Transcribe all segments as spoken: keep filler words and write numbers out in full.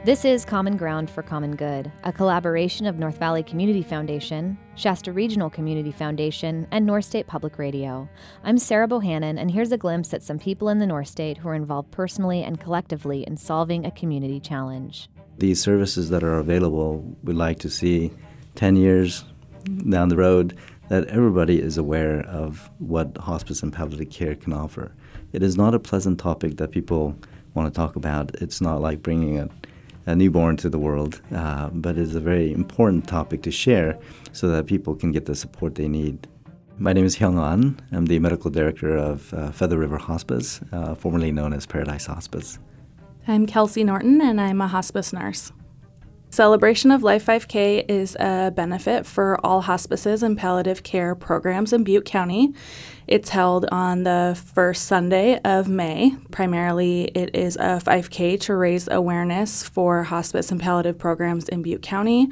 This is Common Ground for Common Good, a collaboration of North Valley Community Foundation, Shasta Regional Community Foundation, and North State Public Radio. I'm Sarah Bohannon, and here's a glimpse at some people in the North State who are involved personally and collectively in solving a community challenge. These services that are available, we'd like to see ten years down the road that everybody is aware of what hospice and palliative care can offer. It is not a pleasant topic that people want to talk about. It's not like bringing a a newborn to the world, uh, but it's a very important topic to share so that people can get the support they need. My name is Hyung An. I'm the medical director of uh, Feather River Hospice, uh, formerly known as Paradise Hospice. I'm Kelsey Norton, and I'm a hospice nurse. Celebration of Life five K is a benefit for all hospices and palliative care programs in Butte County. It's held on the first Sunday of May. Primarily, it is a five K to raise awareness for hospice and palliative programs in Butte County,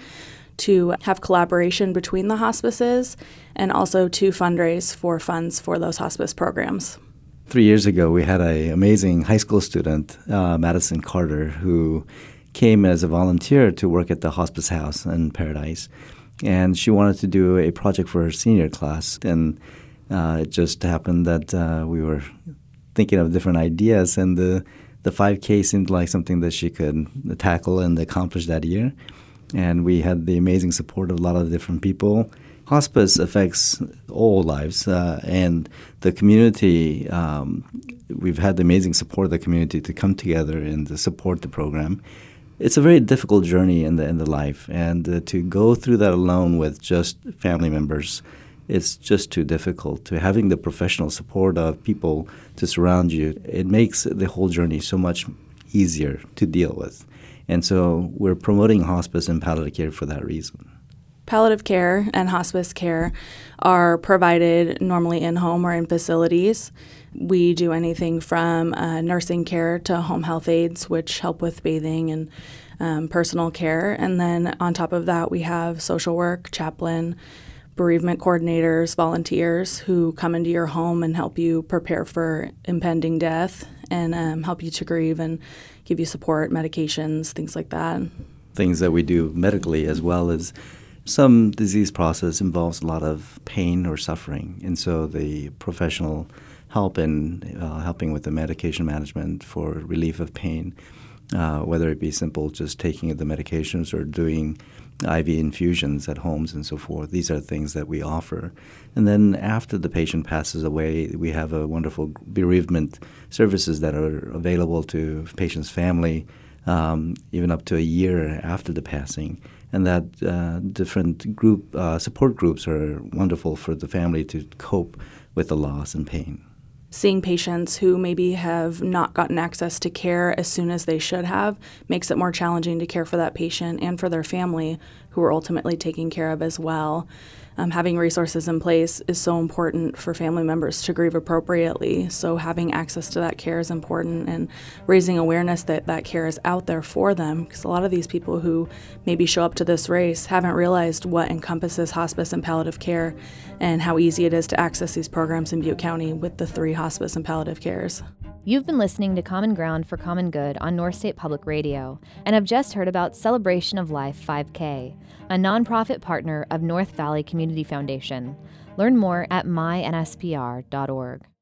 to have collaboration between the hospices, and also to fundraise for funds for those hospice programs. Three years ago, we had an amazing high school student, uh, Madison Carter, who came as a volunteer to work at the hospice house in Paradise. And she wanted to do a project for her senior class. And uh, it just happened that uh, we were thinking of different ideas, and the, the five K seemed like something that she could tackle and accomplish that year. And we had the amazing support of a lot of different people. Hospice affects all lives, uh, and the community, um, we've had the amazing support of the community to come together and to support the program. It's a very difficult journey in the in the life, and uh, to go through that alone with just family members, it's just too difficult. To having the professional support of people to surround you, it makes the whole journey so much easier to deal with. And so we're promoting hospice and palliative care for that reason. Palliative care and hospice care are provided normally in-home or in facilities. We do anything from uh, nursing care to home health aides, which help with bathing and um, personal care. And then on top of that, we have social work, chaplain, bereavement coordinators, volunteers who come into your home and help you prepare for impending death and um, help you to grieve and give you support, medications, things like that. Things that we do medically as well as some disease process involves a lot of pain or suffering, and so the professional help in uh, helping with the medication management for relief of pain, uh, whether it be simple just taking the medications or doing I V infusions at homes and so forth. These are things that we offer. And then after the patient passes away, we have a wonderful bereavement services that are available to patient's family, um, even up to a year after the passing. And that uh, different group uh, support groups are wonderful for the family to cope with the loss and pain. Seeing patients who maybe have not gotten access to care as soon as they should have makes it more challenging to care for that patient and for their family, who are ultimately taken care of as well. Um, having resources in place is so important for family members to grieve appropriately. So having access to that care is important, and raising awareness that that care is out there for them, because a lot of these people who maybe show up to this race haven't realized what encompasses hospice and palliative care and how easy it is to access these programs in Butte County with the three hospice and palliative cares. You've been listening to Common Ground for Common Good on North State Public Radio, and have just heard about Celebration of Life five K, a nonprofit partner of North Valley Community Foundation. Learn more at my N S P R dot org.